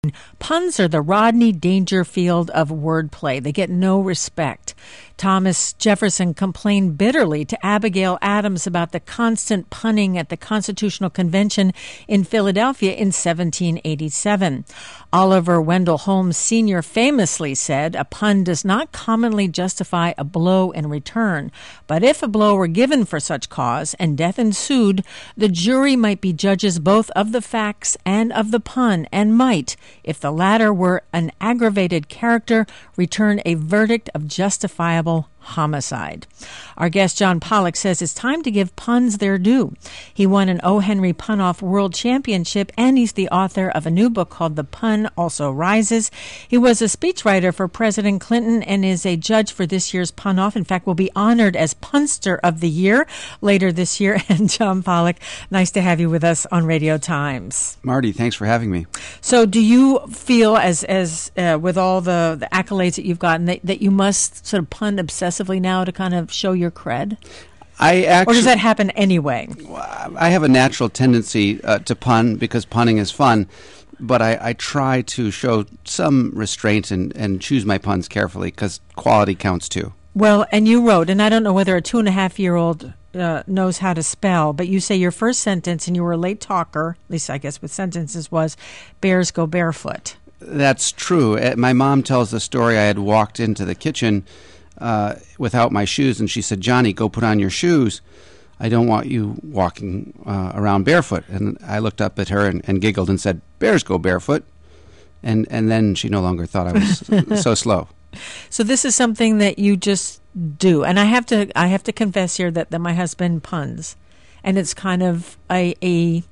Puns are the Rodney Dangerfield of wordplay. They get no respect. Thomas Jefferson complained bitterly to Abigail Adams about the constant punning at the Constitutional Convention in Philadelphia in 1787. Oliver Wendell Holmes Sr. famously said, "A pun does not commonly justify a blow in return, but if a blow were given for such cause and death ensued, the jury might be judges both of the facts and of the pun, and might, if the latter were an aggravated character, return a verdict of justifiable homicide." Our guest John Pollock says it's time to give puns their due. He won an O. Henry Pun-Off World Championship, and he's the author of a new book called The Pun Also Rises. He was a speechwriter for President Clinton and is a judge for this year's Pun-Off. In fact, will be honored as Punster of the Year later this year. And John Pollock, nice to have you with us on Radio Times. Marty, thanks for having me. So do you feel, as with all the accolades that you've gotten, that you must sort of pun obsessively now to kind of show your cred? Or does that happen anyway? I have a natural tendency to pun because punning is fun, but I try to show some restraint and choose my puns carefully because quality counts too. Well, and you wrote, and I don't know whether a 2.5-year-old knows how to spell, but you say your first sentence, and you were a late talker, at least I guess with sentences, was, "Bears go barefoot." That's true. My mom tells the story. I had walked into the kitchen without my shoes, and she said, "Johnny, go put on your shoes. I don't want you walking around barefoot." And I looked up at her and giggled and said, "Bears go barefoot." And then she no longer thought I was so slow. So this is something that you just do. And I have to confess here that my husband puns. And it's kind of a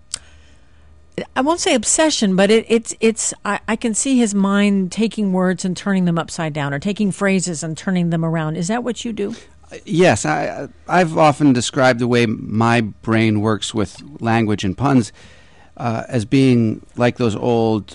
I won't say obsession, but I can see his mind taking words and turning them upside down, or taking phrases and turning them around. Is that what you do? Yes. I've often described the way my brain works with language and puns as being like those old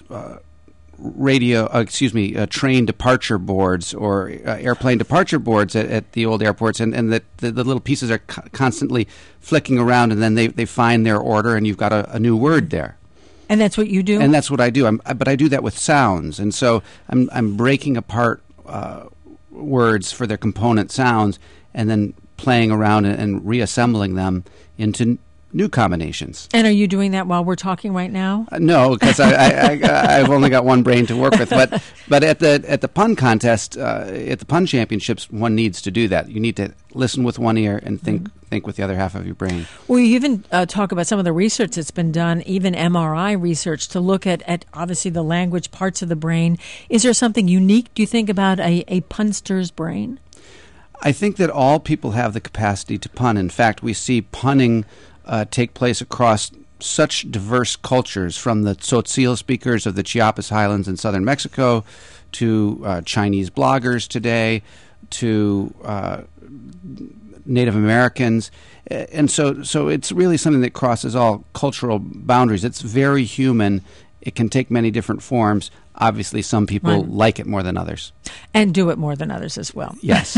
train departure boards or airplane departure boards at the old airports, and that the little pieces are constantly flicking around, and then they find their order, and you've got a new word there. And that's what you do? And that's what I do. But I do that with sounds, and so I'm breaking apart words for their component sounds, and then playing around and reassembling them into new combinations. And are you doing that while we're talking right now? No, because I've only got one brain to work with. But at the pun contest, at the pun championships, one needs to do that. You need to listen with one ear and think with the other half of your brain. Well, you even talk about some of the research that's been done, even MRI research, to look at obviously the language parts of the brain. Is there something unique, do you think, about a punster's brain? I think that all people have the capacity to pun. In fact, we see punning take place across such diverse cultures, from the Tzotzil speakers of the Chiapas Highlands in southern Mexico to Chinese bloggers today to Native Americans. And so it's really something that crosses all cultural boundaries. It's very human. It can take many different forms. Obviously, some people like it more than others. And do it more than others as well. Yes.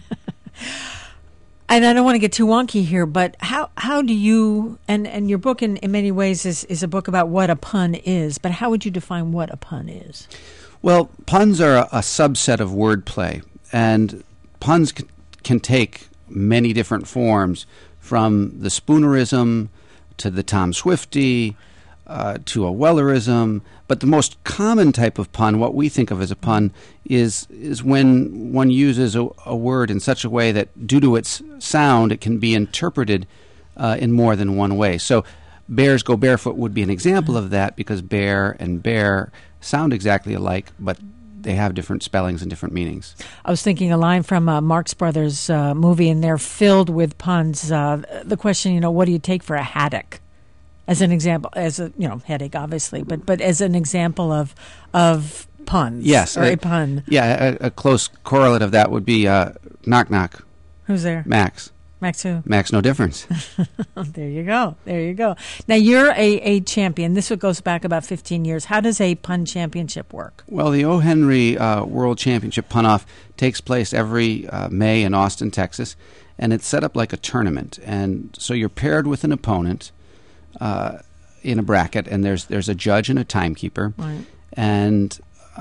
And I don't want to get too wonky here, but how do you, and your book in many ways is a book about what a pun is, but how would you define what a pun is? Well, puns are a subset of wordplay, and puns can take many different forms, from the Spoonerism to the Tom Swifty to a Wellerism. But the most common type of pun, what we think of as a pun, is when one uses a word in such a way that, due to its sound, it can be interpreted in more than one way. So bears go barefoot would be an example of that, because bear and bear sound exactly alike, but they have different spellings and different meanings. I was thinking a line from Marx Brothers movie, and they're filled with puns. The question, what do you take for a haddock? As an example, as a headache, obviously, but as an example of puns. Yes, or a pun. Yeah, a close correlate of that would be knock knock. Who's there? Max. Max who? Max no difference. There you go. Now you're a champion. This goes back about 15 years. How does a pun championship work? Well, the O. Henry World Championship Pun-Off takes place every May in Austin, Texas, and it's set up like a tournament. And so you're paired with an opponent in a bracket, and there's a judge and a timekeeper. Right. and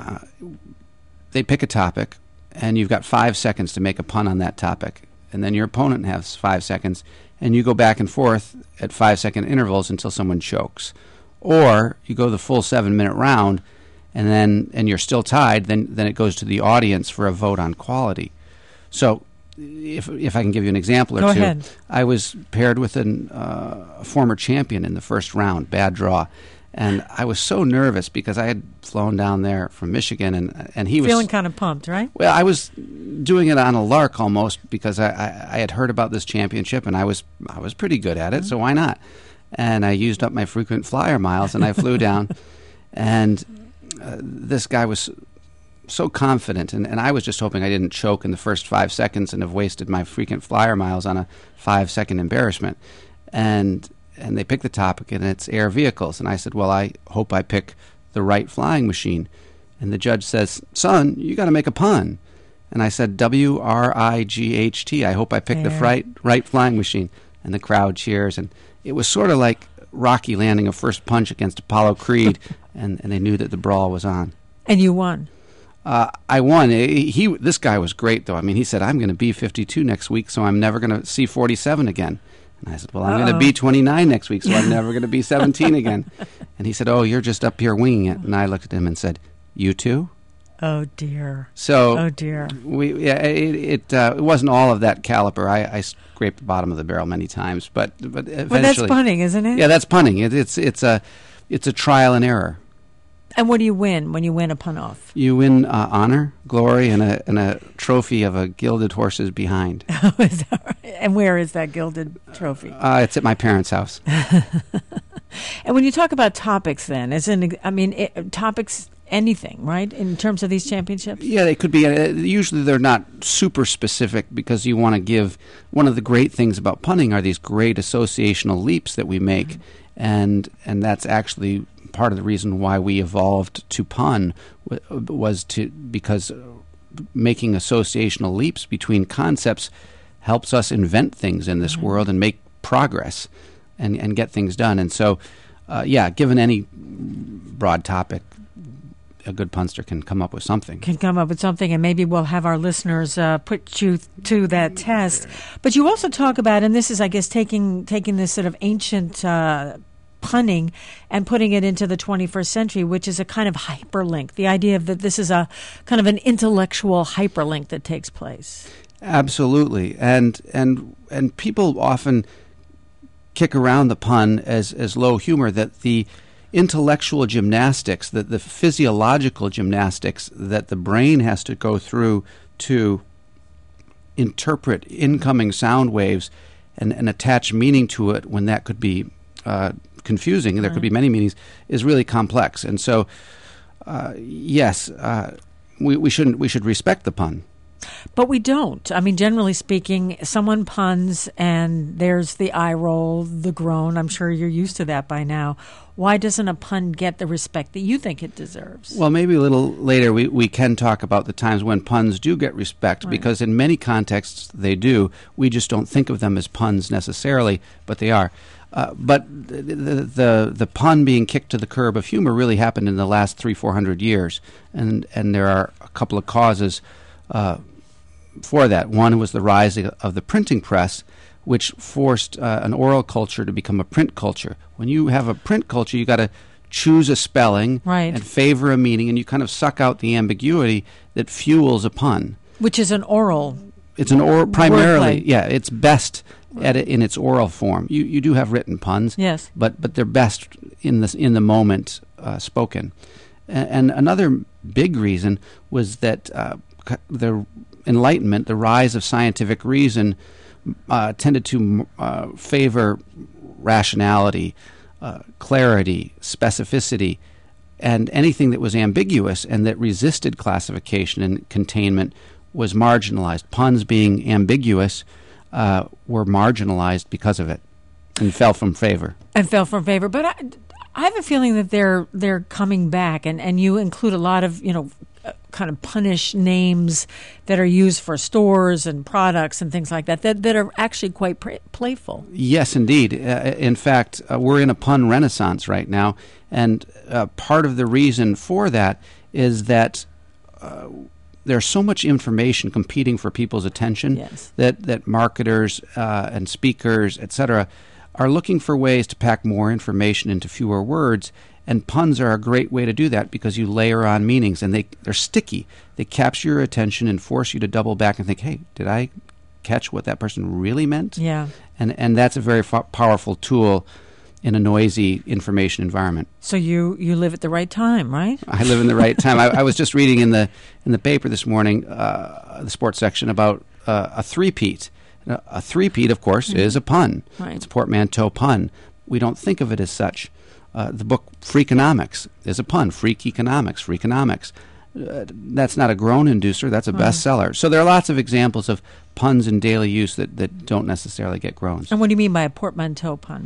they pick a topic, and you've got 5 seconds to make a pun on that topic, and then your opponent has 5 seconds, and you go back and forth at 5-second intervals until someone chokes. Or you go the full 7-minute round, and you're still tied. Then it goes to the audience for a vote on quality. So, if I can give you an example or Go two, ahead. I was paired with a former champion in the first round, bad draw. And I was so nervous because I had flown down there from Michigan, and he was Feeling kind of pumped, right? Well, I was doing it on a lark almost because I had heard about this championship, and I was pretty good at it, so why not? And I used up my frequent flyer miles, and I flew down, and this guy was so confident, and I was just hoping I didn't choke in the first 5 seconds and have wasted my frequent flyer miles on a 5-second embarrassment. And they picked the topic, and it's air vehicles. And I said, well, I hope I pick the right flying machine. And the judge says, son, you got to make a pun. And I said, WRIGHT. I hope I pick the right flying machine. And the crowd cheers. And it was sort of like Rocky landing a first punch against Apollo Creed, and they knew that the brawl was on. And you won. I won. This guy was great, though. I mean, he said, I'm going to be 52 next week, so I'm never going to see 47 again. And I said, well, I'm going to be 29 next week, so I'm never going to be 17 again. And he said, oh, you're just up here winging it. And I looked at him and said, you too? Oh, dear. So oh, dear. It wasn't all of that caliber. I scraped the bottom of the barrel many times, but eventually. Well, that's punning, isn't it? Yeah, that's punning. It's a trial and error. And what do you win when you win a pun off? You win honor, glory, and a trophy of a gilded horse's behind. Oh, is that right? And where is that gilded trophy? It's at my parents' house. And when you talk about topics, then, topics, anything, right, in terms of these championships? Yeah, they could be. Usually they're not super specific because you want to give. One of the great things about punning are these great associational leaps that we make, and that's actually part of the reason why we evolved to pun was because making associational leaps between concepts helps us invent things in this world and make progress and get things done. And so, given any broad topic, a good punster can come up with something. And maybe we'll have our listeners put you to that test. But you also talk about, and this is, I guess, taking this sort of ancient punning and putting it into the 21st century, which is a kind of hyperlink. The idea of that this is a kind of an intellectual hyperlink that takes place. Absolutely, and people often kick around the pun as low humor. That the intellectual gymnastics, that the physiological gymnastics that the brain has to go through to interpret incoming sound waves and attach meaning to it when that could be confusing, there could be many meanings, is really complex. And so, we should respect the pun. But we don't. I mean, generally speaking, someone puns and there's the eye roll, the groan. I'm sure you're used to that by now. Why doesn't a pun get the respect that you think it deserves? Well, maybe a little later we can talk about the times when puns do get respect, because in many contexts they do. We just don't think of them as puns necessarily, but they are. But the pun being kicked to the curb of humor really happened in the last 300-400 years, and there are a couple of causes for that. One was the rise of the printing press, which forced an oral culture to become a print culture. When you have a print culture, you got to choose a spelling and favor a meaning, and you kind of suck out the ambiguity that fuels a pun. Which is an oral. It's an oral primarily. Wordplay. Yeah, it's best at it in its oral form. You do have written puns, yes, but they're best in the moment spoken. And another big reason was that the Enlightenment, the rise of scientific reason, tended to favor rationality, clarity, specificity, and anything that was ambiguous and that resisted classification and containment was marginalized. Puns being ambiguous were marginalized because of it and fell from favor. But I have a feeling that they're coming back, and you include a lot of kind of punnish names that are used for stores and products and things like that are actually quite playful. Yes, indeed. In fact, we're in a pun renaissance right now, and part of the reason for that is that there's so much information competing for people's attention. Yes. that marketers and speakers, etc., are looking for ways to pack more information into fewer words. And puns are a great way to do that because you layer on meanings, and they're sticky. They capture your attention and force you to double back and think, hey, did I catch what that person really meant? Yeah. And that's a very powerful tool in a noisy information environment. So you live at the right time, right? I live in the right time. I was just reading in the paper this morning, the sports section, about a three-peat. A three-peat, of course, is a pun. Right. It's a portmanteau pun. We don't think of it as such. The book Freakonomics is a pun. Freakonomics. That's not a groan inducer. That's a bestseller. So there are lots of examples of puns in daily use that don't necessarily get groans. And what do you mean by a portmanteau pun?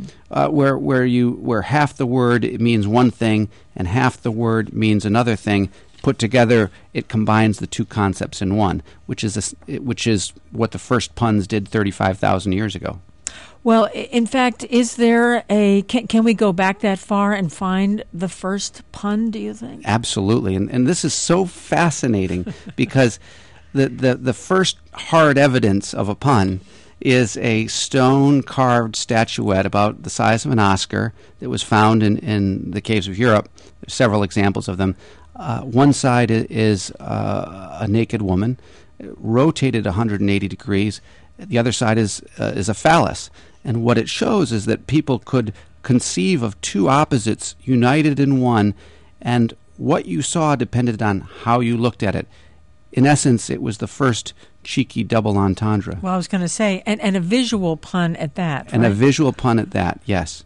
Where half the word means one thing and half the word means another thing. Put together, it combines the two concepts in one, which is what the first puns did 35,000 years ago. Well, in fact, is there can we go back that far and find the first pun, do you think? Absolutely. And this is so fascinating because the first hard evidence of a pun is a stone-carved statuette about the size of an Oscar that was found in the caves of Europe. There's several examples of them. One side is a naked woman, rotated 180 degrees. The other side is a phallus. And what it shows is that people could conceive of two opposites united in one, and what you saw depended on how you looked at it. In essence, it was the first cheeky double entendre. Well, I was going to say, and a visual pun at that. And right? a visual pun at that, yes.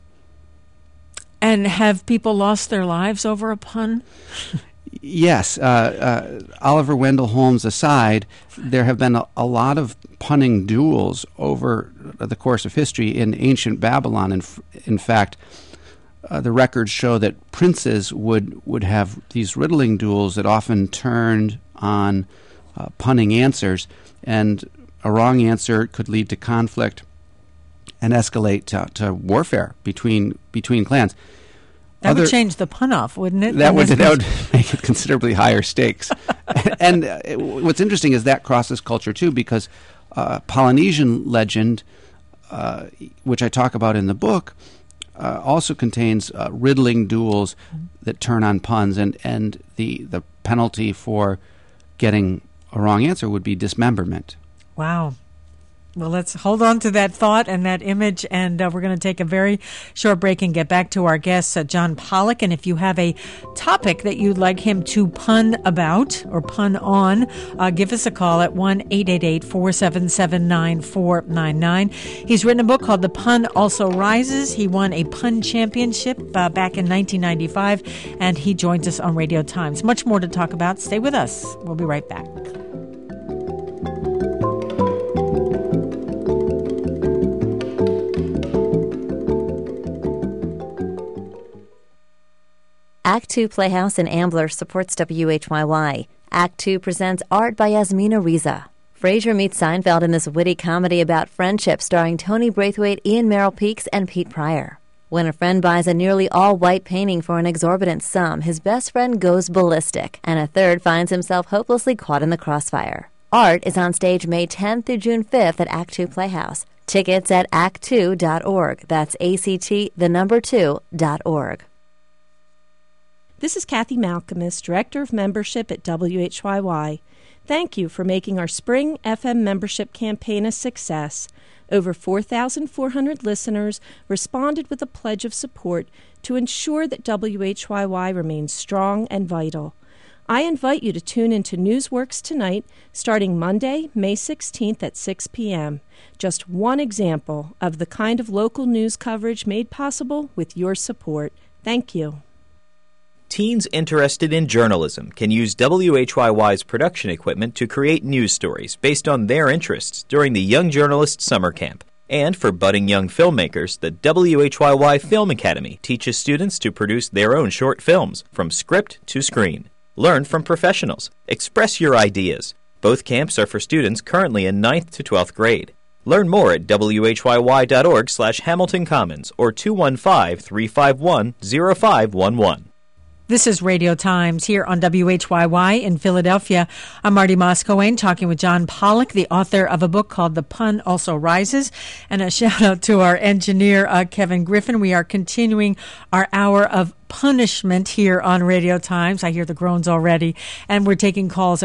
And have people lost their lives over a pun? Yes. Oliver Wendell Holmes aside, there have been a lot of punning duels over the course of history in ancient Babylon. In fact, the records show that princes would have these riddling duels that often turned on punning answers, and a wrong answer could lead to conflict and escalate to warfare between clans. That would change the pun-off, wouldn't it? That would make it considerably higher stakes. And what's interesting is that crosses culture, too, because Polynesian legend, which I talk about in the book, also contains riddling duels that turn on puns, and the penalty for getting a wrong answer would be dismemberment. Wow. Well, let's hold on to that thought and that image, and we're going to take a very short break and get back to our guest, John Pollock. And if you have a topic that you'd like him to pun about or pun on, give us a call at 1-888-477-9499. He's written a book called The Pun Also Rises. He won a pun championship back in 1995, and he joins us on Radio Times. Much more to talk about. Stay with us. We'll be right back. Act Two Playhouse in Ambler supports WHYY. Act Two presents Art by Yasmina Reza. Frasier meets Seinfeld in this witty comedy about friendship starring Tony Braithwaite, Ian Merrill Peaks, and Pete Pryor. When a friend buys a nearly all-white painting for an exorbitant sum, his best friend goes ballistic, and a third finds himself hopelessly caught in the crossfire. Art is on stage May 10th through June 5th at Act Two Playhouse. Tickets at act2.org. That's ACT2.org. This is Kathy Malcolmus, Director of Membership at WHYY. Thank you for making our Spring FM membership campaign a success. Over 4,400 listeners responded with a pledge of support to ensure that WHYY remains strong and vital. I invite you to tune into Newsworks tonight, starting Monday, May 16th at 6 p.m. Just one example of the kind of local news coverage made possible with your support. Thank you. Teens interested in journalism can use WHYY's production equipment to create news stories based on their interests during the Young Journalist Summer Camp. And for budding young filmmakers, the WHYY Film Academy teaches students to produce their own short films from script to screen. Learn from professionals. Express your ideas. Both camps are for students currently in 9th to 12th grade. Learn more at whyy.org/Hamilton Commons or 215-351-0511. This is Radio Times here on WHYY in Philadelphia. I'm Marty Moscowane talking with John Pollock, the author of a book called The Pun Also Rises. And a shout out to our engineer, Kevin Griffin. We are continuing our hour of punishment here on Radio Times. I hear the groans already. And we're taking calls at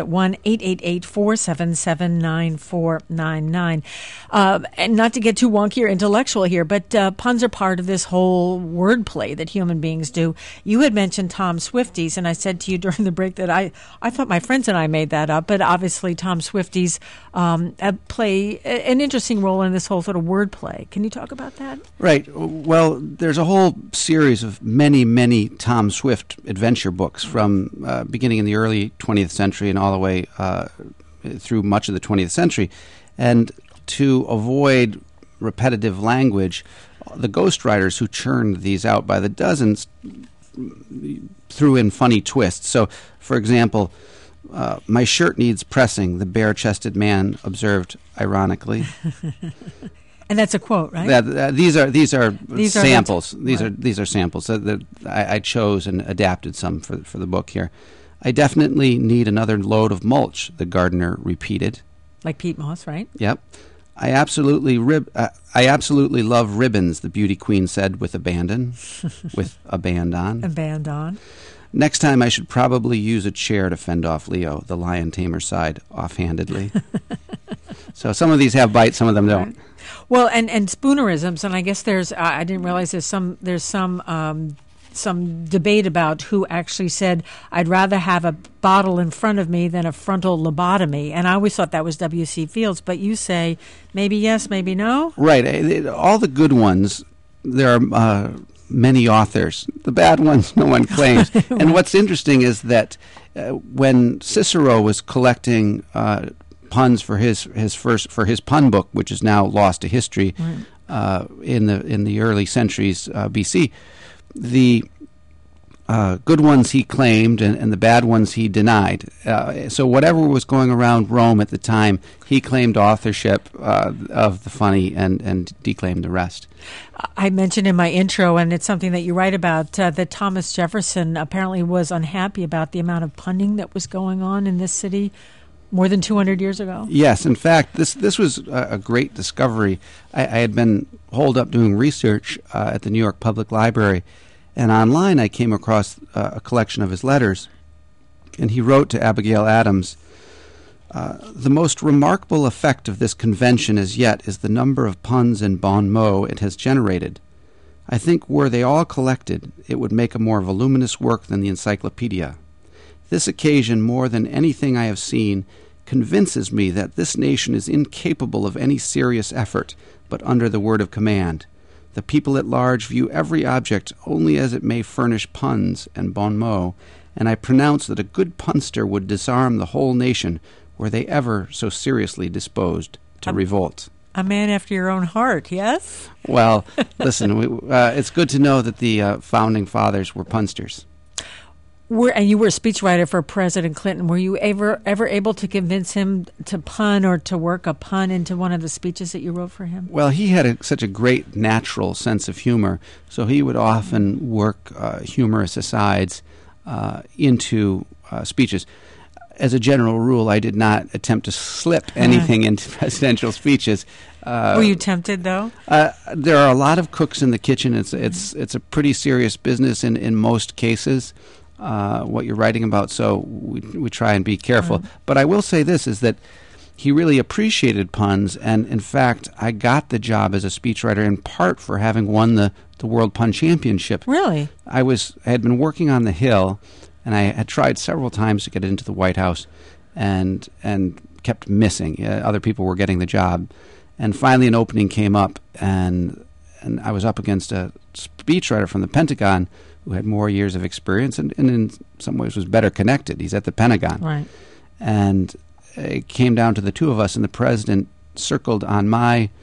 1-888-477-9499. And not to get too wonky or intellectual here, but puns are part of this whole wordplay that human beings do. You had mentioned Tom Swifties, and I said to you during the break that I thought my friends and I made that up, but obviously Tom Swifties play an interesting role in this whole sort of wordplay. Can you talk about that? Right. Well, there's a whole series of many Tom Swift adventure books from beginning in the early 20th century and all the way through much of the 20th century. And to avoid repetitive language, the ghostwriters who churned these out by the dozens threw in funny twists. So, for example, my shirt needs pressing, the bare-chested man observed ironically. And that's a quote, right? These are samples. Right. These are samples. I chose and adapted some for the book here. I definitely need another load of mulch, the gardener repeated. Like Pete Moss, right? Yep. I absolutely love ribbons, the beauty queen said with abandon, with a band on. A band on. Next time I should probably use a chair to fend off Leo, the lion tamer sighed offhandedly. So some of these have bites, some of them don't. Well, and spoonerisms, and I guess there's I didn't realize there's some debate about who actually said, I'd rather have a bottle in front of me than a frontal lobotomy. And I always thought that was W.C. Fields, but you say maybe yes, maybe no? Right. All the good ones, there are many authors. The bad ones, no one claims. Right. And what's interesting is that when Cicero was collecting puns for his pun book, which is now lost to history, right, in the early centuries BC, the good ones he claimed and the bad ones he denied. So whatever was going around Rome at the time, he claimed authorship of the funny and declaimed the rest. I mentioned in my intro, and it's something that you write about, that Thomas Jefferson apparently was unhappy about the amount of punning that was going on in this city more than 200 years ago. Yes, in fact, this was a great discovery. I had been holed up doing research at the New York Public Library, and online I came across a collection of his letters, and he wrote to Abigail Adams, the most remarkable effect of this convention as yet is the number of puns and bon mots it has generated. I think were they all collected, it would make a more voluminous work than the encyclopedia. This occasion, more than anything I have seen, convinces me that this nation is incapable of any serious effort, but under the word of command. The people at large view every object only as it may furnish puns and bon mots, and I pronounce that a good punster would disarm the whole nation were they ever so seriously disposed to revolt. A man after your own heart, yes? Well, listen, it's good to know that the founding fathers were punsters. And you were a speechwriter for President Clinton. Were you ever able to convince him to pun or to work a pun into one of the speeches that you wrote for him? Well, he had such a great natural sense of humor, so he would often work humorous asides into speeches. As a general rule, I did not attempt to slip anything into presidential speeches. Were you tempted, though? There are a lot of cooks in the kitchen. It's a pretty serious business in most cases. What you're writing about, so we try and be careful. But I will say this, is that he really appreciated puns, and in fact, I got the job as a speechwriter in part for having won the World Pun Championship. Really? I had been working on the Hill, and I had tried several times to get into the White House, and kept missing. Other people were getting the job. And finally an opening came up, and I was up against a speechwriter from the Pentagon who had more years of experience and in some ways was better connected. He's at the Pentagon. Right. And it came down to the two of us, and the president circled on my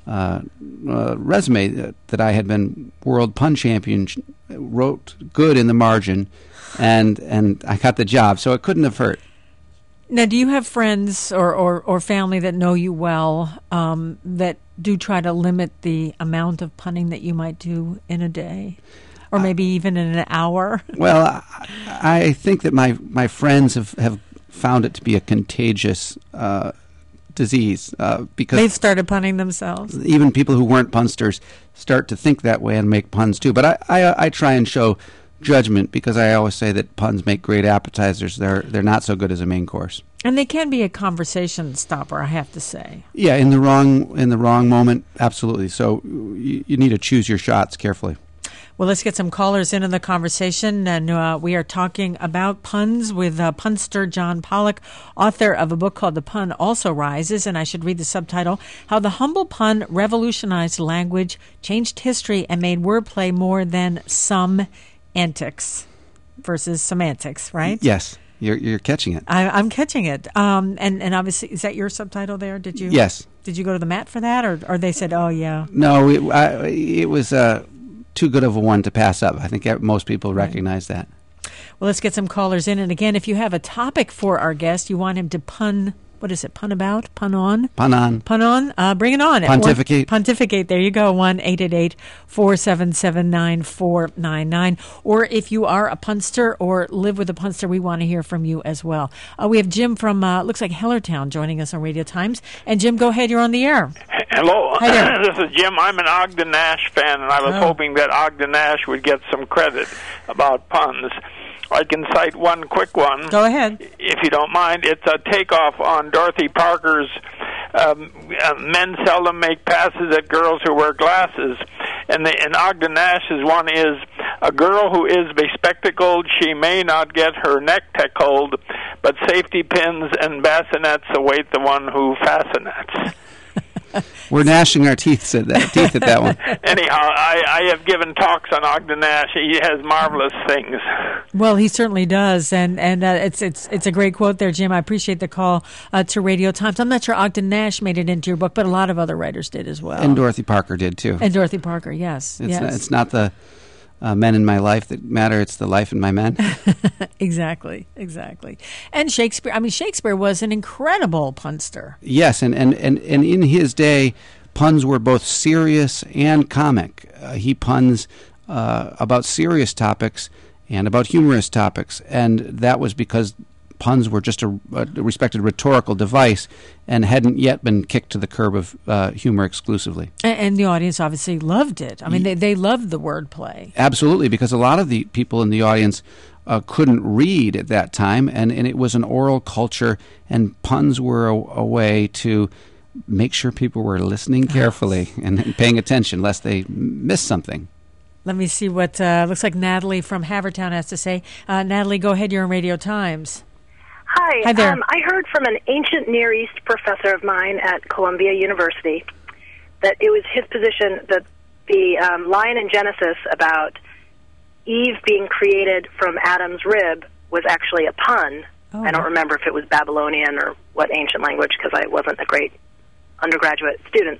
resume that I had been world pun champion, wrote good in the margin, and I got the job, so it couldn't have hurt. Now, do you have friends or family that know you well that do try to limit the amount of punning that you might do in a day? Or maybe even in an hour? Well, I think that my friends have found it to be a contagious disease because they've started punning themselves. Even people who weren't punsters start to think that way and make puns too. But I try and show judgment because I always say that puns make great appetizers. They're not so good as a main course. And they can be a conversation stopper, I have to say. Yeah, in the wrong moment, absolutely. So you need to choose your shots carefully. Well, let's get some callers into the conversation, and we are talking about puns with punster John Pollock, author of a book called The Pun Also Rises, and I should read the subtitle, How the Humble Pun Revolutionized Language, Changed History, and Made Wordplay More Than Some Antics versus Semantics, right? Yes, you're catching it. I'm catching it. And obviously, is that your subtitle there? Did you? Yes. Did you go to the mat for that, or they said, oh, yeah? No, it was too good of a one to pass up. I think most people recognize that. Well, let's get some callers in. And again, if you have a topic for our guest, you want him to pun, what is it, pun about, pun on? Pun on. Pun on. Bring it on. Pontificate. Pontificate. There you go. 1-888-477-9499. Or if you are a punster or live with a punster, we want to hear from you as well. We have Jim from, looks like Hellertown, joining us on Radio Times. And Jim, go ahead. You're on the air. Hello, Hi there. This is Jim. I'm an Ogden Nash fan, and I was hoping that Ogden Nash would get some credit about puns. I can cite one quick one. Go ahead. If you don't mind. It's a takeoff on Dorothy Parker's men seldom make passes at girls who wear glasses. And Ogden Nash's one is, a girl who is bespectacled, she may not get her neck tickled, but safety pins and bassinets await the one who fascinets. We're gnashing our teeth at that one. Anyhow, I have given talks on Ogden Nash. He has marvelous things. Well, he certainly does, and it's a great quote there, Jim. I appreciate the call to Radio Times. I'm not sure Ogden Nash made it into your book, but a lot of other writers did as well. And Dorothy Parker did too. And Dorothy Parker, yes. It's not the men in my life that matter. It's the life in my men. Exactly. And Shakespeare. I mean, Shakespeare was an incredible punster. Yes, and in his day, puns were both serious and comic. He puns about serious topics and about humorous topics, and that was because puns were just a respected rhetorical device and hadn't yet been kicked to the curb of humor exclusively. And the audience obviously loved it. I mean, they loved the wordplay. Absolutely, because a lot of the people in the audience couldn't read at that time, and it was an oral culture, and puns were a way to make sure people were listening carefully and paying attention lest they miss something. Let me see what looks like Natalie from Havertown has to say. Natalie, go ahead. You're on Radio Times. Hi there. I heard from an ancient Near East professor of mine at Columbia University that it was his position that the line in Genesis about Eve being created from Adam's rib was actually a pun. I don't remember if it was Babylonian or what ancient language, because I wasn't a great undergraduate student.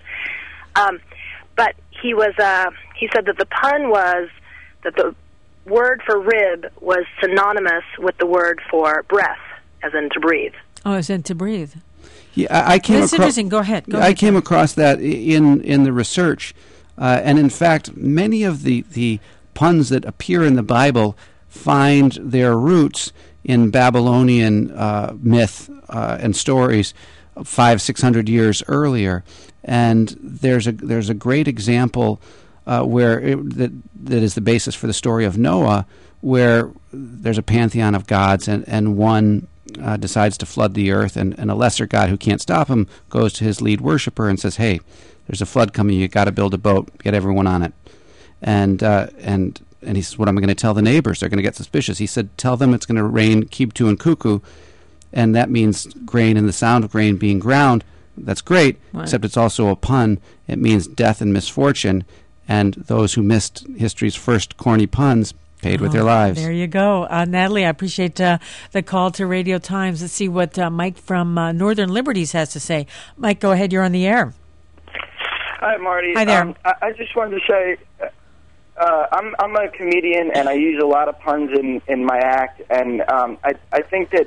But he said that the pun was that the word for rib was synonymous with the word for breath, as in to breathe. Oh, as in to breathe. Yeah, I came That's interesting. Go ahead. I came across that in the research, and in fact, many of the puns that appear in the Bible find their roots in Babylonian myth and stories 500-600 years earlier. And there's a great example where that is the basis for the story of Noah, where there's a pantheon of gods, and one decides to flood the earth, and a lesser god who can't stop him goes to his lead worshiper and says, "Hey, there's a flood coming. You got to build a boat, get everyone on it." And he says, "What am I going to tell the neighbors? They're going to get suspicious." He said, "Tell them it's going to rain Kibtu and Cuckoo," and that means grain and the sound of grain being ground. That's great, except it's also a pun. It means death and misfortune, and those who missed history's first corny puns paid with their lives. There you go. Natalie, I appreciate the call to Radio Times. Let's see what Mike from Northern Liberties has to say. Mike, go ahead. You're on the air. Hi, Marty. Hi there. I just wanted to say, I'm a comedian, and I use a lot of puns in my act, and I think that,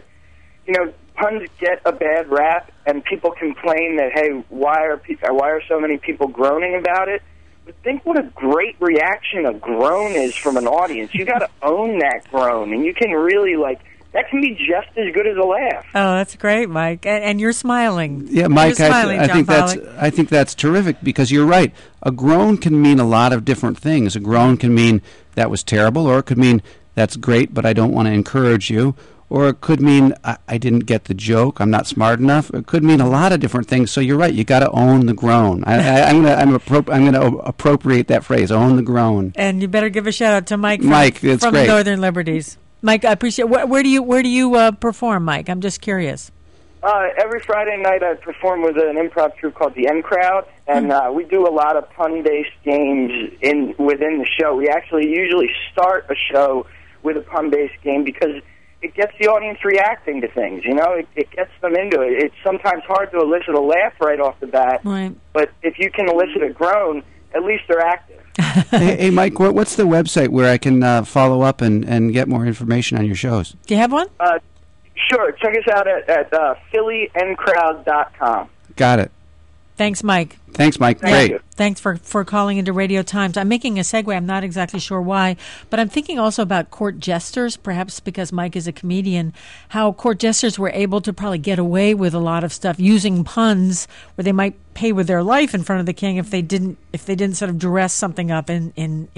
puns get a bad rap, and people complain that, hey, why are so many people groaning about it? But think what a great reaction a groan is from an audience. You got to own that groan, and you can really, that can be just as good as a laugh. Oh, that's great, Mike. And you're smiling. Yeah, Mike, You're smiling, I think that's terrific, because you're right. A groan can mean a lot of different things. A groan can mean that was terrible, or it could mean that's great, but I don't want to encourage you. Or it could mean I didn't get the joke, I'm not smart enough. It could mean a lot of different things. So you're right, you got to own the groan. I'm going to appropriate that phrase, own the groan. And you better give a shout out to Mike it's from great. Northern Liberties. Mike, I appreciate. Where do you perform, Mike? I'm just curious. Every Friday night I perform with an improv troupe called the N Crowd, and we do a lot of pun-based games within the show. We actually usually start a show with a pun-based game because it gets the audience reacting to things, It gets them into it. It's sometimes hard to elicit a laugh right off the bat, right. But if you can elicit a groan, at least they're active. Hey, Mike, what's the website where I can follow up and get more information on your shows? Do you have one? Sure. Check us out at phillyencrowd.com. Got it. Thanks, Mike. Thanks, Mike. Thank you. Thanks for calling into Radio Times. I'm making a segue. I'm not exactly sure why, but I'm thinking also about court jesters, perhaps because Mike is a comedian, how court jesters were able to probably get away with a lot of stuff using puns where they might pay with their life in front of the king if they didn't sort of dress something up in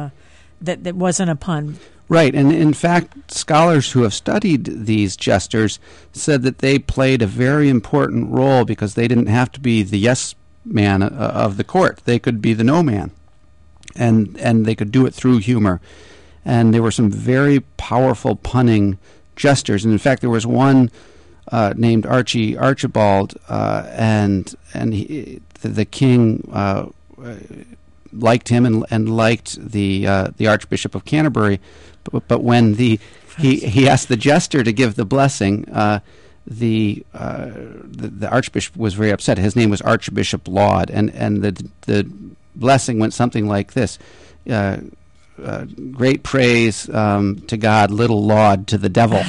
that wasn't a pun. Right, and in fact, scholars who have studied these jesters said that they played a very important role because they didn't have to be the yes man of the court. They could be the no man, and they could do it through humor. And there were some very powerful punning jesters, and in fact, there was one named Archibald, and the king liked him and liked the Archbishop of Canterbury. But when he asked the jester to give the blessing, the Archbishop was very upset. His name was Archbishop Laud, and the blessing went something like this: great praise to God, little laud to the devil.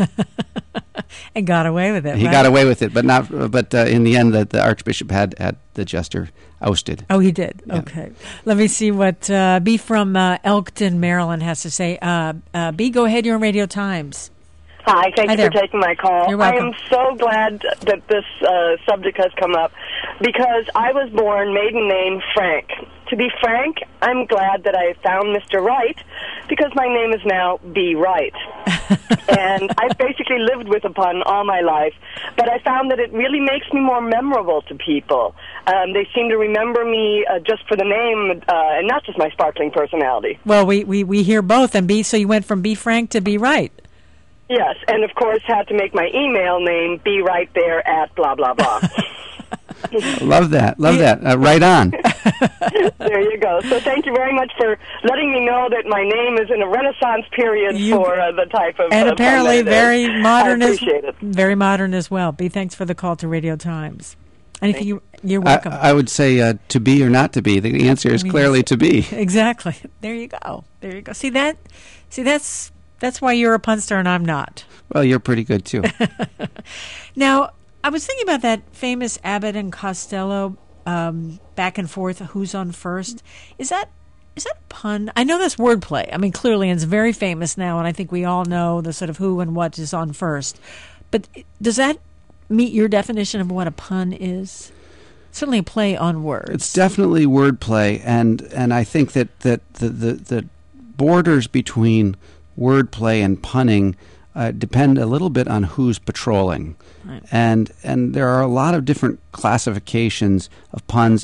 And got away with it. He got away with it, but not. But in the end, the Archbishop had the jester ousted. Oh, he did. Yeah. Okay. Let me see what B from Elkton, Maryland, has to say. B, go ahead. You're on Radio Times. Hi, thank you for taking my call. You're welcome. I am so glad that this subject has come up because I was born maiden name Frank. To be frank, I'm glad that I found Mr. Right because my name is now B. Right. And I've basically lived with a pun all my life, but I found that it really makes me more memorable to people. They seem to remember me just for the name and not just my sparkling personality. Well, we hear both. And B, so you went from B. Frank to B. Right. Yes, and of course had to make my email name be right there at blah, blah, blah. Love that. Right on. There you go. So thank you very much for letting me know that my name is in a Renaissance period for the type of and apparently very modern. I appreciate it. Very modern as well. B, thanks for the call to Radio Times. Anything you're welcome. I would say to be or not to be. The answer is clearly to be. Exactly. There you go. See that's why you're a pun star and I'm not. Well, you're pretty good too. Now, I was thinking about that famous Abbott and Costello back and forth, who's on first. Is that a pun? I know that's wordplay. I mean, clearly, and it's very famous now, and I think we all know the sort of who and what is on first. But does that meet your definition of what a pun is? Certainly a play on words. It's definitely wordplay, and I think that the borders between wordplay and punning depend a little bit on who's patrolling. Right. And there are a lot of different classifications of puns.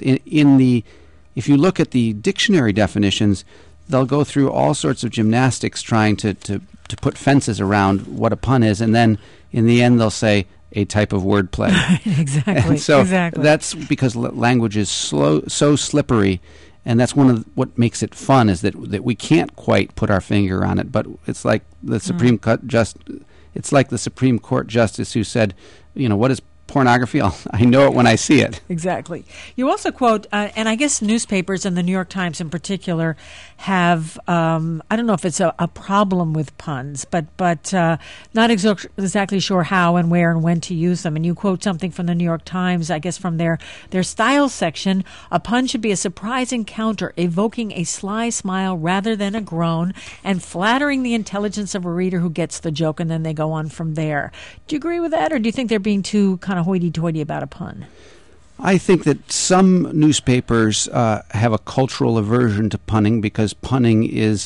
If you look at the dictionary definitions, they'll go through all sorts of gymnastics trying to put fences around what a pun is, and then in the end they'll say a type of wordplay. Exactly. And so exactly. That's because language is so slippery. And that's one of what makes it fun is that we can't quite put our finger on it. But it's like the Supreme Court justice who said, what does pornography, I know it when I see it. Exactly. You also quote, and I guess newspapers and the New York Times in particular have, I don't know if it's a problem with puns, but not exactly sure how and where and when to use them. And you quote something from the New York Times, I guess from their style section. A pun should be a surprise encounter, evoking a sly smile rather than a groan, and flattering the intelligence of a reader who gets the joke, and then they go on from there. Do you agree with that, or do you think they're being too kind of hoity-toity about a pun? I think that some newspapers have a cultural aversion to punning because punning is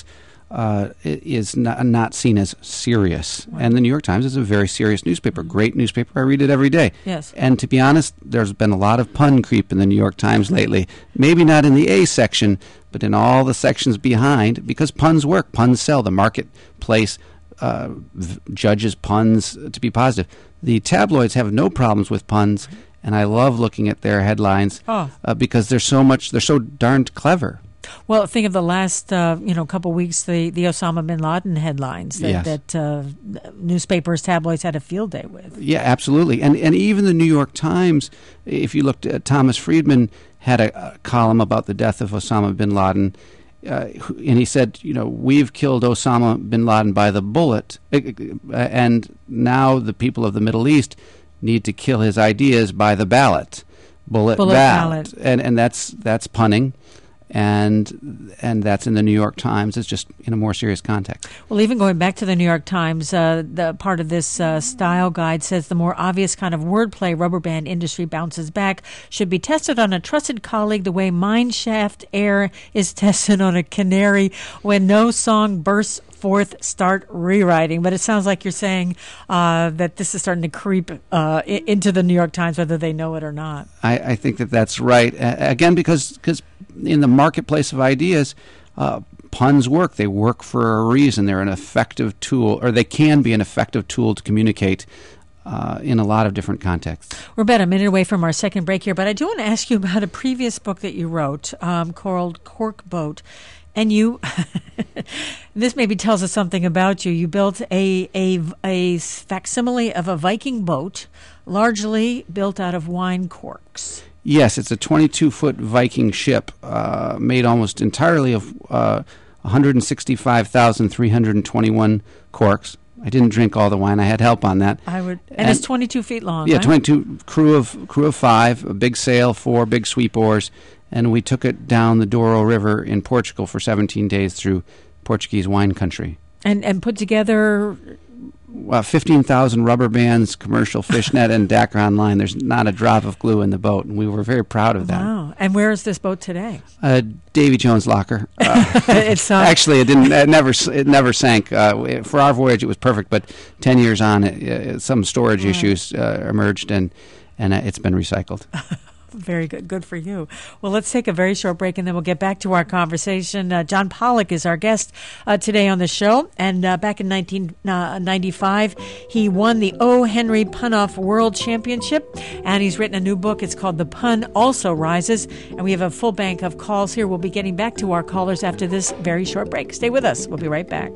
not seen as serious. Right. And the New York Times is a very serious newspaper, great newspaper. I read it every day. Yes. And to be honest, there's been a lot of pun creep in the New York Times lately. Maybe not in the A section, but in all the sections behind, because puns work. Puns sell. The marketplace judges puns to be positive. The tabloids have no problems with puns, and I love looking at their headlines because they're so darned clever. Well, think of the last couple weeks, the Osama bin Laden headlines that newspapers, tabloids had a field day with. Yeah, absolutely. And even the New York Times, if you looked at Thomas Friedman, had a column about the death of Osama bin Laden. And he said, we've killed Osama bin Laden by the bullet, and now the people of the Middle East need to kill his ideas by the ballot. Bullet ballot. And that's punning. And that's in the New York Times. It's just in a more serious context. Well, even going back to the New York Times, the part of this style guide says the more obvious kind of wordplay rubber band industry bounces back should be tested on a trusted colleague the way mine shaft air is tested on a canary. When no song bursts forth, start rewriting. But it sounds like you're saying that this is starting to creep into the New York Times, whether they know it or not. I think that's right. Again, because in the marketplace of ideas, puns work. They work for a reason. They're an effective tool, or they can be an effective tool to communicate in a lot of different contexts. We're about a minute away from our second break here, but I do want to ask you about a previous book that you wrote called Cork Boat. And you, this maybe tells us something about you. You built a facsimile of a Viking boat, largely built out of wine corks. Yes, it's a 22-foot Viking ship made almost entirely of 165,321 corks. I didn't drink all the wine. I had help on that. And it's 22 feet long. Yeah, right? 22 crew of 5, a big sail, 4 big sweep oars, and we took it down the Douro River in Portugal for 17 days through Portuguese wine country. And put together 15,000 rubber bands, commercial fishnet, and Dacron line. There's not a drop of glue in the boat, and we were very proud of that. Wow! And where is this boat today? Davy Jones Locker. It's actually it didn't. It never sank. For our voyage, it was perfect, but 10 years on, some storage issues emerged, and it's been recycled. Very good. Good for you. Well, let's take a very short break, and then we'll get back to our conversation. John Pollock is our guest today on the show. And back in 1995, he won the O. Henry Pun-Off World Championship, and he's written a new book. It's called The Pun Also Rises, and we have a full bank of calls here. We'll be getting back to our callers after this very short break. Stay with us. We'll be right back.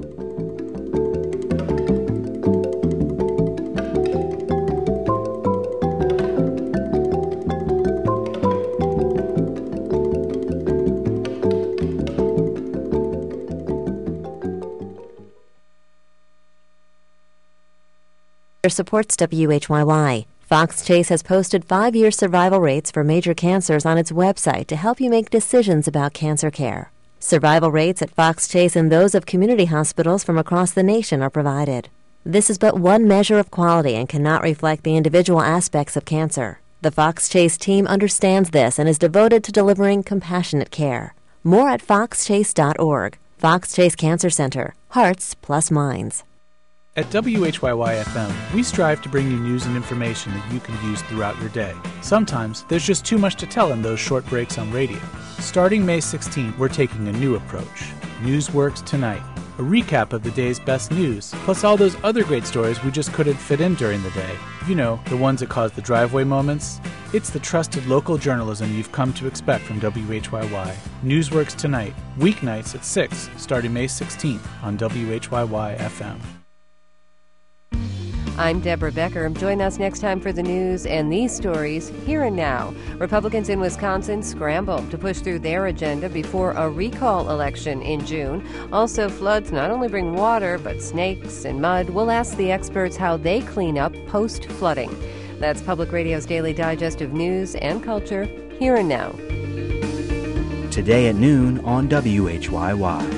Supports WHYY. Fox Chase has posted 5-year survival rates for major cancers on its website to help you make decisions about cancer care. Survival rates at Fox Chase and those of community hospitals from across the nation are provided. This is but one measure of quality and cannot reflect the individual aspects of cancer. The Fox Chase team understands this and is devoted to delivering compassionate care. More at foxchase.org. Fox Chase Cancer Center. Hearts plus minds. At WHYY-FM, we strive to bring you news and information that you can use throughout your day. Sometimes, there's just too much to tell in those short breaks on radio. Starting May 16th, we're taking a new approach. Newsworks Tonight, a recap of the day's best news, plus all those other great stories we just couldn't fit in during the day. You know, the ones that cause the driveway moments. It's the trusted local journalism you've come to expect from WHYY. Newsworks Tonight, weeknights at 6, starting May 16th on WHYY-FM. I'm Deborah Becker. Join us next time for the news and these stories here and now. Republicans in Wisconsin scramble to push through their agenda before a recall election in June. Also, floods not only bring water, but snakes and mud. We'll ask the experts how they clean up post-flooding. That's Public Radio's daily digest of news and culture here and now. Today at noon on WHYY.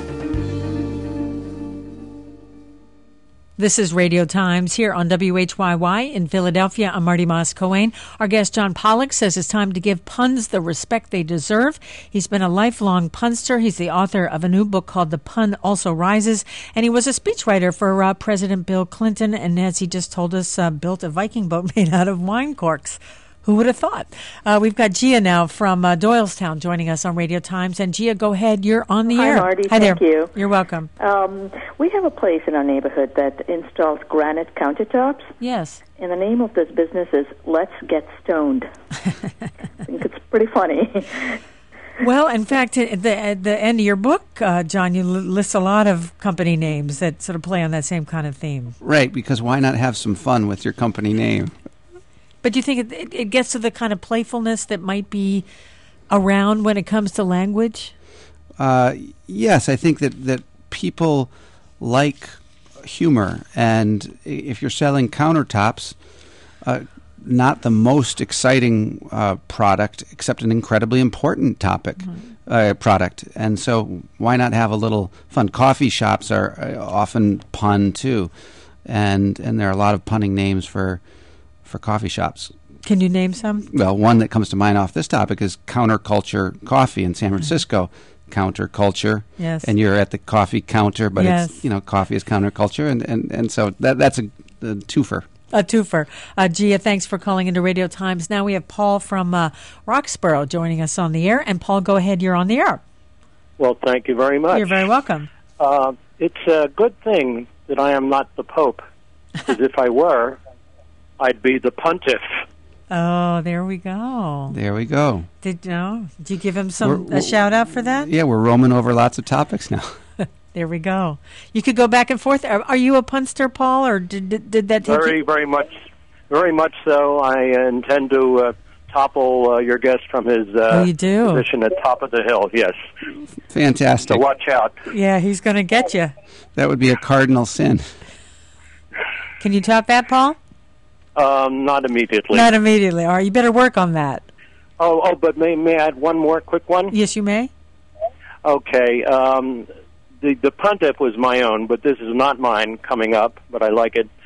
This is Radio Times here on WHYY in Philadelphia. I'm Marty Moss-Coane. Our guest, John Pollock, says it's time to give puns the respect they deserve. He's been a lifelong punster. He's the author of a new book called The Pun Also Rises, and he was a speechwriter for President Bill Clinton, and as he just told us, built a Viking boat made out of wine corks. Who would have thought? We've got Gia now from Doylestown joining us on Radio Times. And Gia, go ahead. You're on the air. Hi, Marty. Hi Thank there. you. You're welcome. We have a place in our neighborhood that installs granite countertops. Yes. And the name of this business is Let's Get Stoned. I think it's pretty funny. Well, in fact, at the end of your book, John, you list a lot of company names that sort of play on that same kind of theme. Right, because why not have some fun with your company name? But do you think it gets to the kind of playfulness that might be around when it comes to language? Yes, I think that people like humor. And if you're selling countertops, not the most exciting product, except an incredibly important product. And so why not have a little fun? Coffee shops are often pun, too. And there are a lot of punning names for coffee shops. Can you name some? Well, one that comes to mind off this topic is Counterculture Coffee in San Francisco. Counterculture. Yes. And you're at the coffee counter, but yes. It's, coffee is counterculture. And so that's a twofer. A twofer. Gia, thanks for calling into Radio Times. Now we have Paul from Roxborough joining us on the air. And Paul, go ahead. You're on the air. Well, thank you very much. You're very welcome. It's a good thing that I am not the Pope, because if I were, I'd be the pontiff. Oh, there we go. There we go. Did you give him a shout out for that? Yeah, we're roaming over lots of topics now. There we go. You could go back and forth. Are you a punster, Paul, or did that take very, you? very much so. I intend to topple your guest from his position at top of the hill. Yes. Fantastic. So watch out. Yeah, he's going to get you. That would be a cardinal sin. Can you top that, Paul? Not immediately. Not immediately. All right, you better work on that. But may I add one more quick one? Yes, you may. Okay. The pontiff was my own, but this is not mine coming up, but I like it.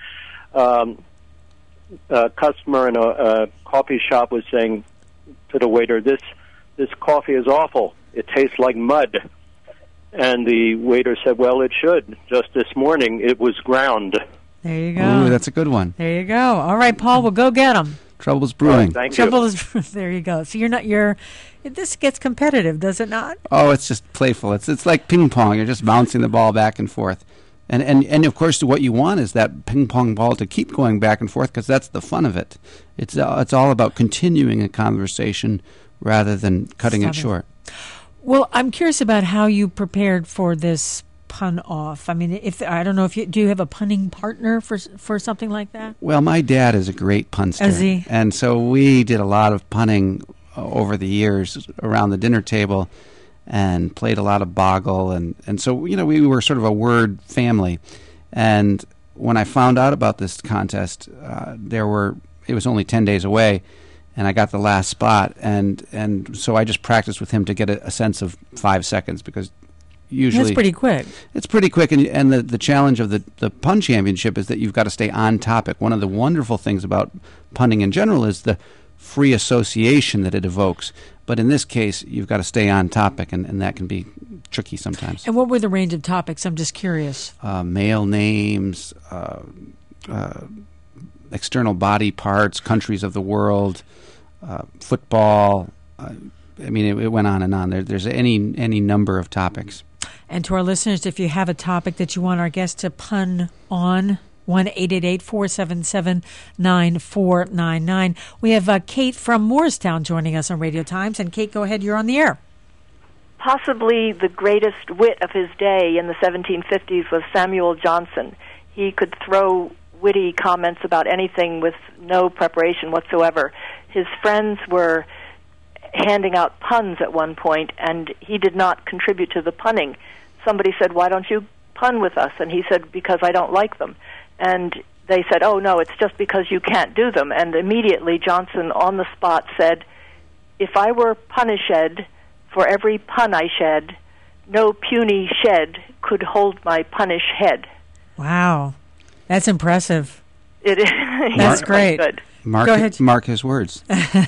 A customer in a coffee shop was saying to the waiter, this coffee is awful. It tastes like mud. And the waiter said, well, it should. Just this morning, it was ground. There you go. Ooh, that's a good one. There you go. All right, Paul, we'll go get them. Trouble's brewing. Thank you. There you go. So this gets competitive, does it not? Oh, it's just playful. It's like ping pong. You're just bouncing the ball back and forth. And of course, what you want is that ping pong ball to keep going back and forth, because that's the fun of it. It's all about continuing a conversation rather than cutting it short. Well, I'm curious about how you prepared for this pun off. I mean, I don't know if do you have a punning partner for something like that? Well, my dad is a great punster. Is he? And so we did a lot of punning over the years around the dinner table and played a lot of Boggle. And so, we were sort of a word family. And when I found out about this contest, it was only 10 days away, and I got the last spot. And so I just practiced with him to get a sense of 5 seconds, because usually that's pretty quick. It's pretty quick, and the challenge of the pun championship is that you've got to stay on topic. One of the wonderful things about punning in general is the free association that it evokes. But in this case, you've got to stay on topic, and that can be tricky sometimes. And what were the range of topics? I'm just curious. Male names, external body parts, countries of the world, football. It went on and on. There's any number of topics. And to our listeners, if you have a topic that you want our guest to pun on, 1-888-477-9499. We have Kate from Moorestown joining us on Radio Times. And Kate, go ahead. You're on the air. Possibly the greatest wit of his day in the 1750s was Samuel Johnson. He could throw witty comments about anything with no preparation whatsoever. His friends were handing out puns at one point, and he did not contribute to the punning. Somebody said, "Why don't you pun with us?" And he said, "Because I don't like them." And they said, "Oh, no, it's just because you can't do them." And immediately Johnson, on the spot, said, "If I were punished for every pun I shed, no puny shed could hold my punish head." Wow. That's impressive. It is. That's great. Good. Go ahead. Mark his words.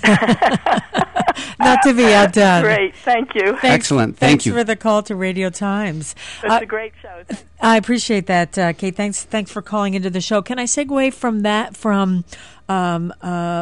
Not to be outdone. Great. Thank you. Excellent. Thank you. Thanks for the call to Radio Times. It's a great show. I appreciate that, Kate. Thanks for calling into the show. Can I segue from that from the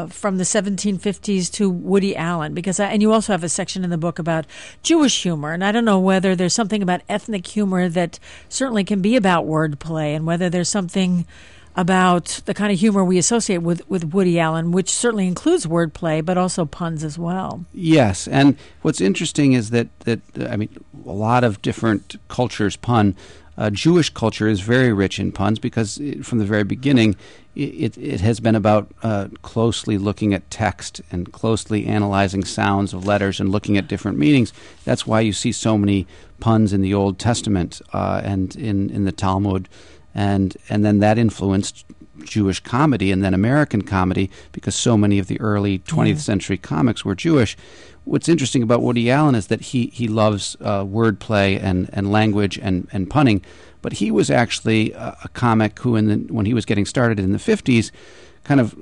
1750s to Woody Allen? And you also have a section in the book about Jewish humor, and I don't know whether there's something about ethnic humor that certainly can be about wordplay, and whether there's something about the kind of humor we associate with Woody Allen, which certainly includes wordplay, but also puns as well. Yes, and what's interesting is that I mean, a lot of different cultures pun. Jewish culture is very rich in puns because from the very beginning, it has been about closely looking at text and closely analyzing sounds of letters and looking at different meanings. That's why you see so many puns in the Old Testament and in the Talmud. And then that influenced Jewish comedy and then American comedy because so many of the early 20th century comics were Jewish. What's interesting about Woody Allen is that he loves wordplay and language and punning, but he was actually a comic who, when he was getting started in the 50s, kind of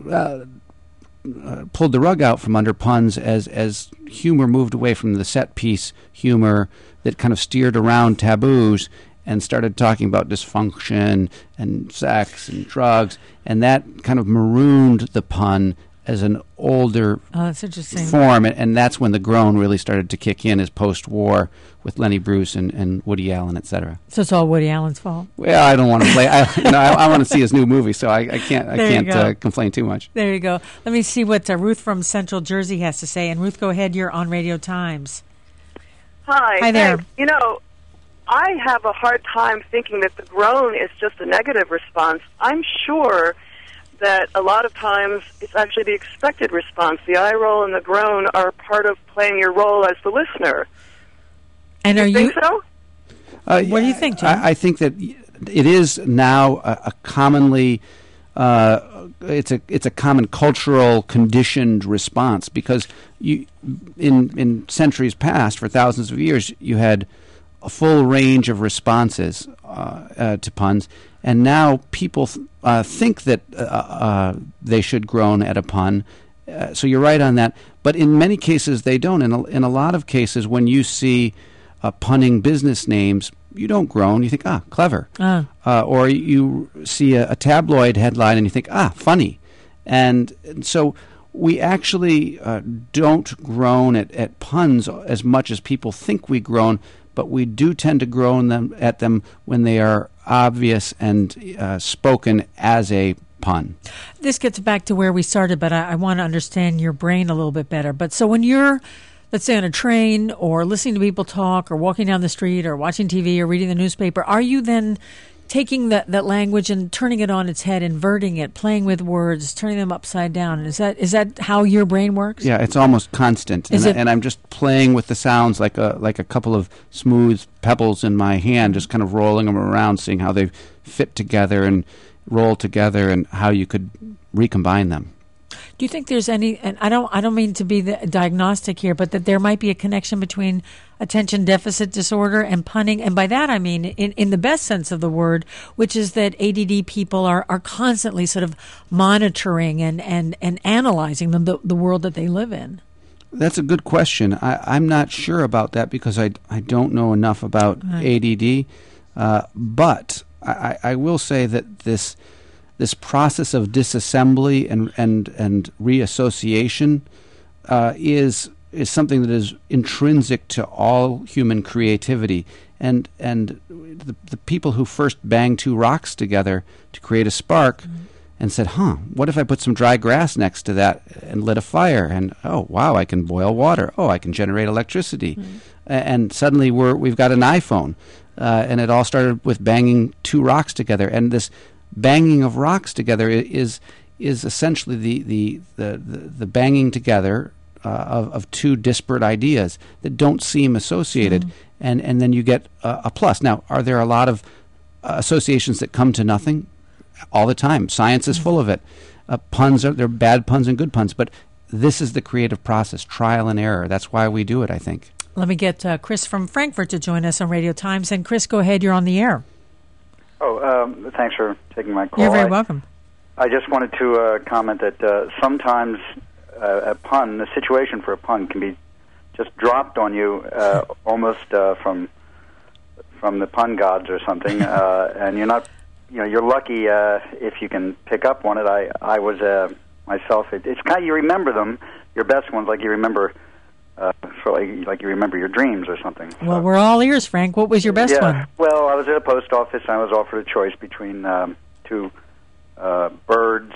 pulled the rug out from under puns as humor moved away from the set piece humor that kind of steered around taboos and started talking about dysfunction and sex and drugs, and that kind of marooned the pun as an older that's interesting. form, and that's when the groan really started to kick in as post-war with Lenny Bruce and Woody Allen, etc. So it's all Woody Allen's fault? Well, I don't want to play. I want to see his new movie, so I can't complain too much. There you go. Let me see what Ruth from Central Jersey has to say. And Ruth, go ahead. You're on Radio Times. Hi there. Thanks. You know, I have a hard time thinking that the groan is just a negative response. I'm sure that a lot of times it's actually the expected response. The eye roll and the groan are part of playing your role as the listener. And you think so? What do you think, Jim? I think that it is now a commonly it's a common cultural conditioned response because in centuries past, for thousands of years, you had a full range of responses to puns, and now people think that they should groan at a pun. So you're right on that, but in many cases they don't. In a lot of cases, when you see punning business names, you don't groan. You think, clever. Or you see a tabloid headline and you think, funny. And so we actually don't groan at puns as much as people think we groan, but we do tend to groan at them when they are obvious and spoken as a pun. This gets back to where we started, but I want to understand your brain a little bit better. But so when you're, let's say, on a train or listening to people talk or walking down the street or watching TV or reading the newspaper, are you then taking that language and turning it on its head, inverting it, playing with words, turning them upside down? Is that how your brain works? Yeah, it's almost constant. And I'm just playing with the sounds like a couple of smooth pebbles in my hand, just kind of rolling them around, seeing how they fit together and roll together and how you could recombine them. Do you think there's any, and I don't mean to be the diagnostic here, but that there might be a connection between attention deficit disorder and punning? And by that I mean in the best sense of the word, which is that ADD people are constantly sort of monitoring and analyzing the world that they live in. That's a good question. I'm not sure about that because I don't know enough about ADD, but I will say that this process of disassembly and reassociation is something that is intrinsic to all human creativity. And the people who first banged two rocks together to create a spark and said, what if I put some dry grass next to that and lit a fire? And, oh, wow, I can boil water. Oh, I can generate electricity. And suddenly we've got an iPhone. And it all started with banging two rocks together. And this banging of rocks together is essentially the banging together of two disparate ideas that don't seem associated, and then you get a plus. Now, are there a lot of associations that come to nothing? All the time. Science is full of it. Puns there are bad puns and good puns, but this is the creative process, trial and error. That's why we do it, I think. Let me get Chris from Frankfurt to join us on Radio Times. And Chris, go ahead. You're on the air. Thanks for taking my call. You're very welcome. I just wanted to comment that sometimes a pun, the situation for a pun, can be just dropped on you almost from the pun gods or something, and you're not. You're lucky if you can pick up on it. I was myself. It's kind of, you remember them, your best ones, like you remember, like you remember your dreams or something. Well, we're all ears, Frank. What was your best one? Well, I was at a post office and I was offered a choice between two birds,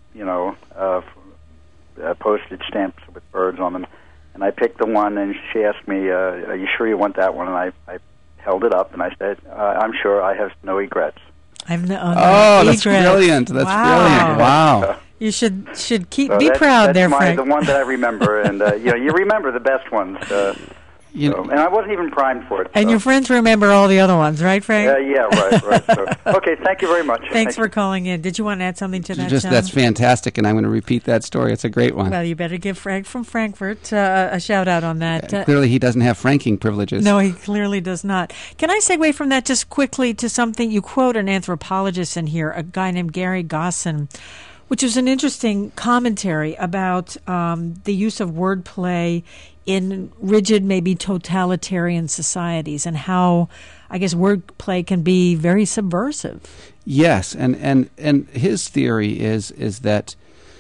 postage stamps with birds on them, and I picked the one. And she asked me, "Are you sure you want that one?" And I held it up and I said, "I'm sure. I have no regrets." That's brilliant. That's brilliant. Wow. You should be proud there, Frank. The one that I remember, and you remember the best ones. And I wasn't even primed for it. And your friends remember all the other ones, right, Frank? Right. So, okay, thank you very much. Thanks for calling in. Did you want to add something to that, John? That's fantastic, and I'm going to repeat that story. It's a great one. Well, you better give Frank from Frankfurt a shout-out on that. Clearly, he doesn't have franking privileges. No, he clearly does not. Can I segue from that just quickly to something? You quote an anthropologist in here, a guy named Gary Gosson, which is an interesting commentary about the use of wordplay in rigid, maybe totalitarian societies, and how, I guess, wordplay can be very subversive. Yes, and his theory is that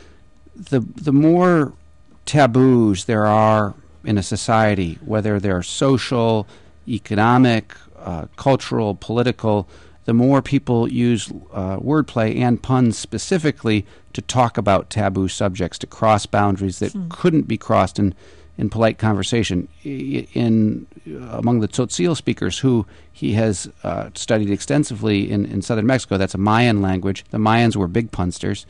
the more taboos there are in a society, whether they're social, economic, cultural, political, the more people use wordplay and puns specifically to talk about taboo subjects, to cross boundaries that couldn't be crossed in polite conversation. Among the Tzotzil speakers, who he has studied extensively in southern Mexico, that's a Mayan language. The Mayans were big punsters.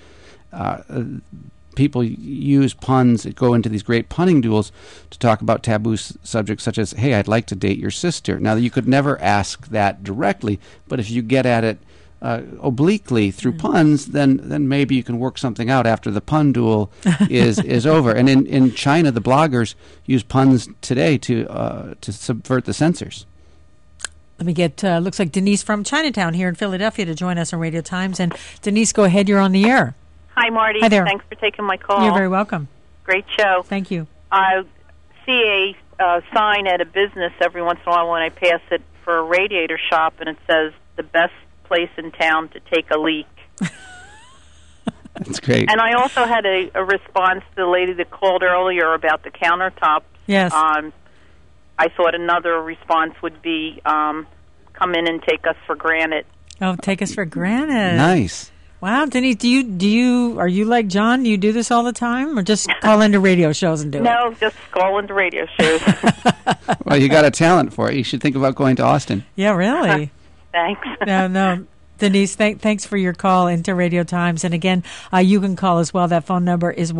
People use puns, go into these great punning duels to talk about taboo subjects such as, "Hey, I'd like to date your sister." Now, you could never ask that directly, but if you get at it obliquely through puns, then maybe you can work something out after the pun duel is over. And in China, the bloggers use puns today to subvert the censors. Let me get, looks like Denise from Chinatown here in Philadelphia to join us on Radio Times. And Denise, go ahead, you're on the air. Hi, Marty. Hi there. Thanks for taking my call. You're very welcome. Great show. Thank you. I see a sign at a business every once in a while when I pass it for a radiator shop, and it says, "The best place in town to take a leak." That's great. And I also had a response to the lady that called earlier about the countertops. Yes. I thought another response would be, come in and take us for granted. Oh, take us for granted. Nice. Wow, Denise, are you like John? Do you do this all the time, or just call into radio shows and do it? No, just call into radio shows. Well, you got a talent for it. You should think about going to Austin. Yeah, really. Thanks. No. Denise, thanks for your call into Radio Times. And again, you can call as well. That phone number is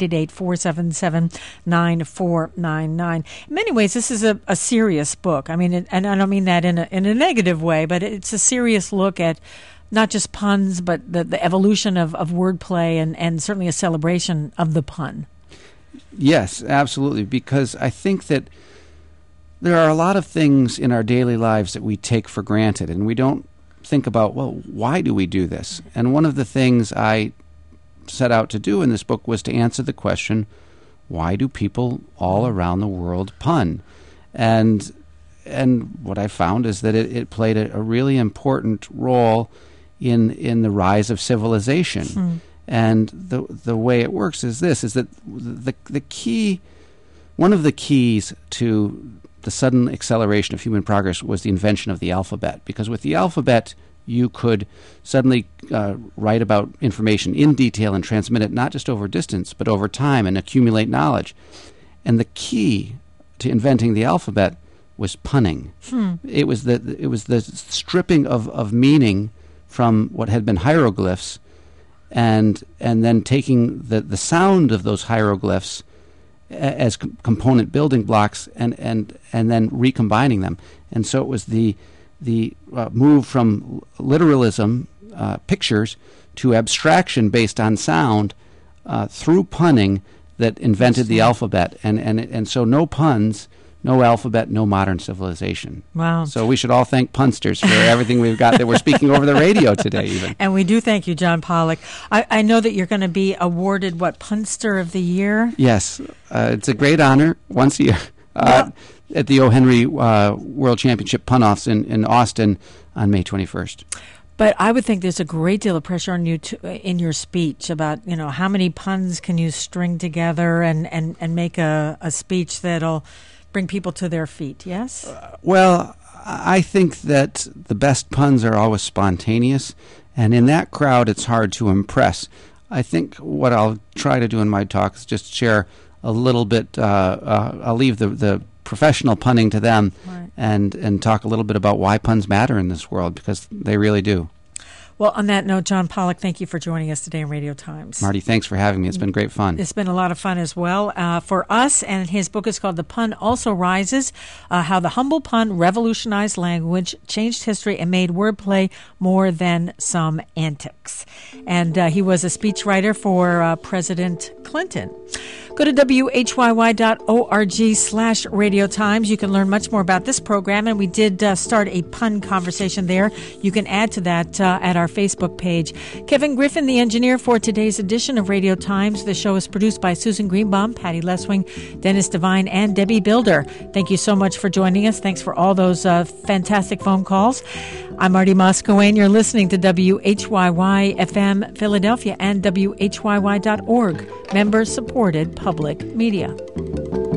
1-888-477-9499. In many ways, this is a serious book. I mean, and I don't mean that in a negative way, but it's a serious look at not just puns, but the evolution of wordplay and certainly a celebration of the pun. Yes, absolutely, because I think that there are a lot of things in our daily lives that we take for granted, and we don't think about, well, why do we do this? And one of the things I set out to do in this book was to answer the question, why do people all around the world pun? And what I found is that it played a really important role in the rise of civilization. And the way it works is this, is that the key, one of the keys to the sudden acceleration of human progress was the invention of the alphabet. Because with the alphabet, you could suddenly write about information in detail and transmit it not just over distance, but over time, and accumulate knowledge. And the key to inventing the alphabet was punning. It was the stripping of meaning from what had been hieroglyphs, and then taking the sound of those hieroglyphs as component building blocks and then recombining them. And so it was the move from literalism, pictures, to abstraction based on sound through punning that invented the alphabet. And so no puns, no alphabet, no modern civilization. Wow. So we should all thank punsters for everything we've got that we're speaking over the radio today even. And we do thank you, John Pollock. I know that you're going to be awarded, Punster of the Year? Yes. It's a great honor once a year at the O. Henry World Championship Pun-Offs in Austin on May 21st. But I would think there's a great deal of pressure on you in your speech about, how many puns can you string together and make a speech that'll bring people to their feet, yes? Well, I think that the best puns are always spontaneous, and in that crowd it's hard to impress. I think what I'll try to do in my talk is just share a little bit, I'll leave the professional punning to them, right, and talk a little bit about why puns matter in this world, because they really do. Well, on that note, John Pollock, thank you for joining us today in Radio Times. Marty, thanks for having me. It's been great fun. It's been a lot of fun as well for us, and his book is called The Pun Also Rises, How the Humble Pun Revolutionized Language, Changed History, and Made Wordplay More Than Some Antics. And he was a speechwriter for President Clinton. Go to whyy.org/Radio Times. You can learn much more about this program, and we did start a pun conversation there. You can add to that at our Facebook page. Kevin Griffin, the engineer for today's edition of Radio Times. The show is produced by Susan Greenbaum, Patty Leswing, Dennis Devine, and Debbie Builder. Thank you so much for joining us. Thanks for all those fantastic phone calls. I'm Marty Moscowane. You're listening to WHYY FM Philadelphia and WHYY.org, member-supported public media.